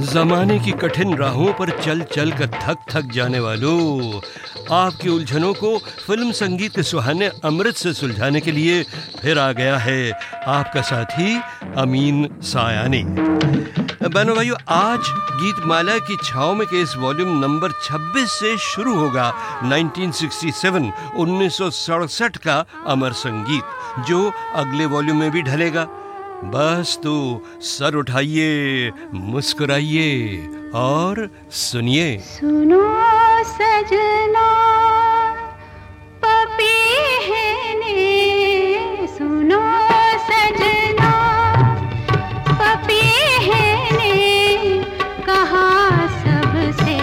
जमाने की कठिन राहों पर चल चल कर थक जाने वालों, आपकी उलझनों को फिल्म संगीत के सुहाने अमृत से सुलझाने के लिए फिर आ गया है आपका साथी अमीन सायानी। बहनों भाइयों, आज गीतमाला की छाँव में के इस वॉल्यूम नंबर 26 से शुरू होगा 1967 का अमर संगीत, जो अगले वॉल्यूम में भी ढलेगा। बस तो सर उठाइए, मुस्कुराइए और सुनिए। सुनो सजना पपीहने, सुनो सजना पपीहने, कहा सबसे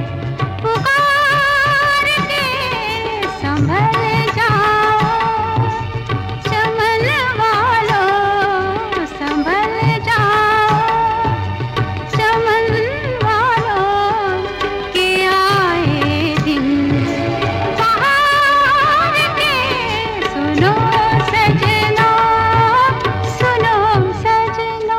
पुकार के संभल जाओ, चमन वालों संभल जाओ, चमन वालों के आए दिन बहार के, सुनो सजना, सुनो सजना।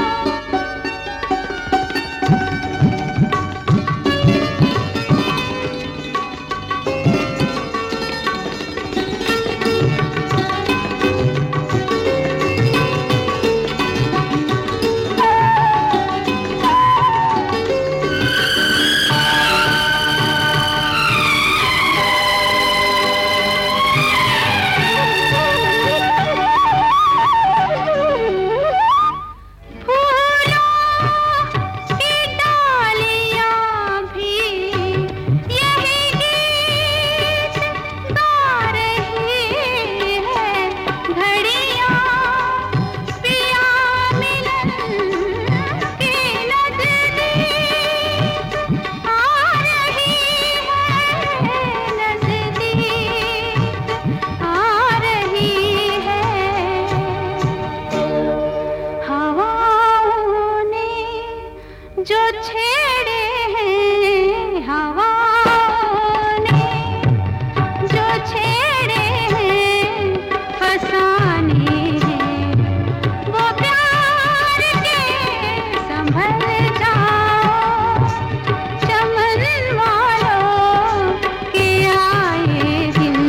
जो छेड़े हैं हवाओं ने, जो छेड़े हैं फसाने हैं, वो प्यार के संभल जाओ, चमन वालों के आए दिन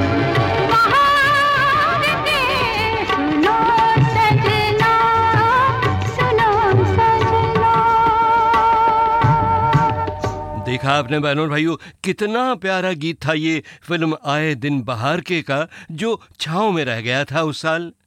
बहार के, सुनो सजना, सुनो सजना। देखा आपने बहनों भाइयों, कितना प्यारा गीत था ये फिल्म आए दिन बहार के का, जो छाँव में रह गया था उस साल।